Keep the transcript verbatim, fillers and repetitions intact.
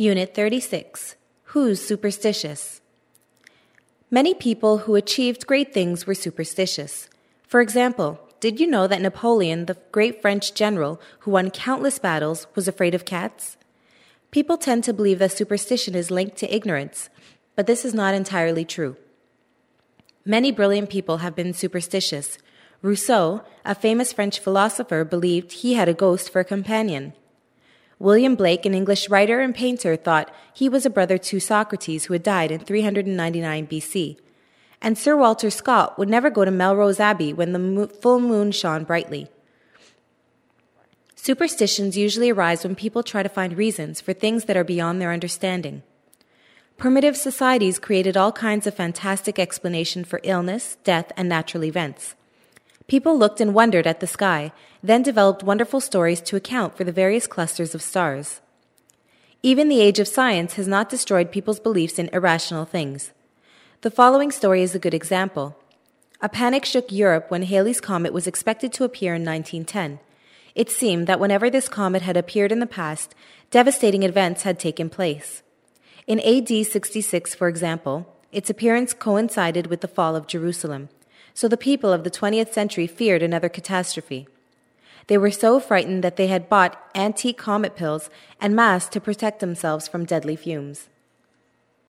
Unit thirty-six. Who's superstitious? Many people who achieved great things were superstitious. For example, did you know that Napoleon, the great French general who won countless battles, was afraid of cats? People tend to believe that superstition is linked to ignorance, but this is not entirely true. Many brilliant people have been superstitious. Rousseau, a famous French philosopher, believed he had a ghost for a companion. William Blake, an English writer and painter, thought he was a brother to Socrates who had died in three hundred ninety-nine B C. And Sir Walter Scott would never go to Melrose Abbey when the mo- full moon shone brightly. Superstitions usually arise when people try to find reasons for things that are beyond their understanding. Primitive societies created all kinds of fantastic explanations for illness, death, and natural events. People looked and wondered at the sky, then developed wonderful stories to account for the various clusters of stars. Even the age of science has not destroyed people's beliefs in irrational things. The following story is a good example. A panic shook Europe when Halley's Comet was expected to appear in nineteen ten. It seemed that whenever this comet had appeared in the past, devastating events had taken place. In A D sixty-six, for example, its appearance coincided with the fall of Jerusalem. So the people of the twentieth century feared another catastrophe. They were so frightened that they had bought antique comet pills en masse to protect themselves from deadly fumes.